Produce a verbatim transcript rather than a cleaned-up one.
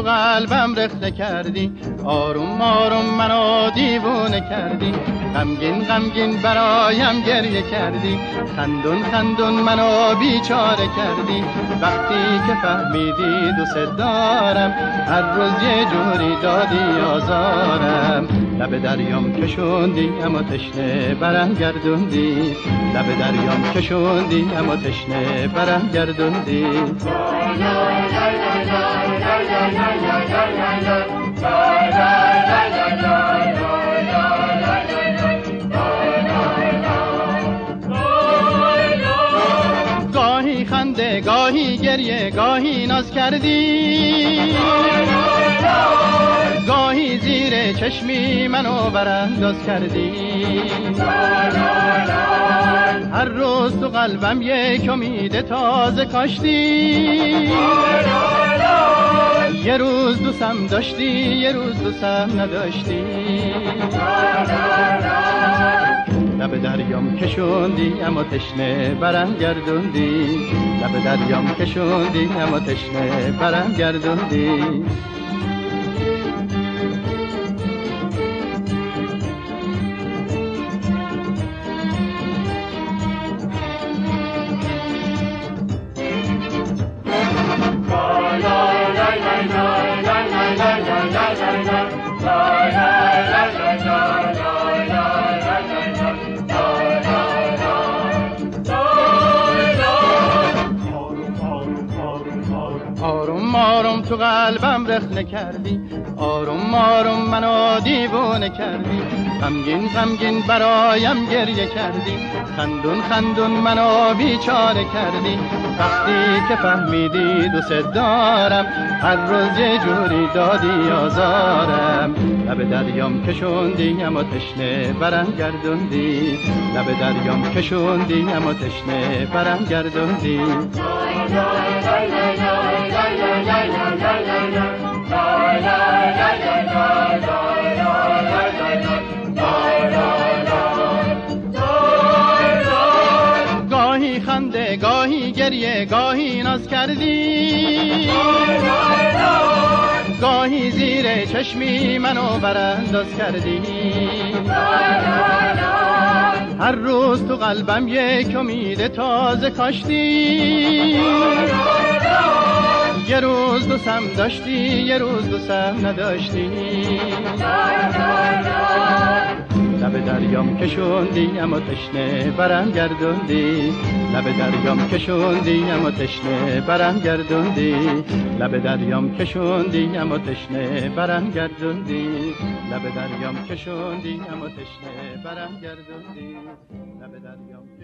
تو قلبم رخنه کردی، آروم آروم منو دیوونه کردی، غمگین غمگین برایم گریه کردی، خندون خندون منو بیچاره کردی. وقتی که فهمیدی دوست دارم، هر روز یه جوری دادی آزارم. لب دریام کشوندی اما تشنه برم گردوندی، لب دریام کشوندی اما تشنه برم گردوندی. گاهی خنده گاهی گریه گاهی ناز کردی، گاهی زیر چشمی منو برانداز کردی. هر روز تو قلبم یک امید تازه کاشتی، یه روز دوستم داشتی یه روز دوستم نداشتی. لب دریام کشوندی اما تشنه برم گردوندی، لب دریام کشوندی اما تشنه برم گردوندی. آروم آروم تو قلبم رخنه کردی، آروم آروم منو دیوونه کردی، غمگین غمگین برایم گریه کردی، خندون خندون منو بیچاره کردی. وقتی که فهمیدی دوست دارم، هر روز یه جوری دادی آزارم. لب دریام کشوندی اما تشنه برم گردوندی، لب دریام کشوندی اما تشنه برم گردوندی. گاهی خنده گاهی گریه گاهی ناز کردی، گاهی زیر چشمی منو برانداز کردی. هر روز تو قلبم یک امید تازه کاشتی، یه روز دوستم داشتی یه روز دوستم نداشتی. لب دریام کشوندی اما تشنه برم گردوندی، لب دریام کشوندی اما تشنه برم گردوندی، لب دریام کشوندی اما تشنه برم گردوندی، لب دریام کشوندی اما تشنه برم گردوندی، لب دریام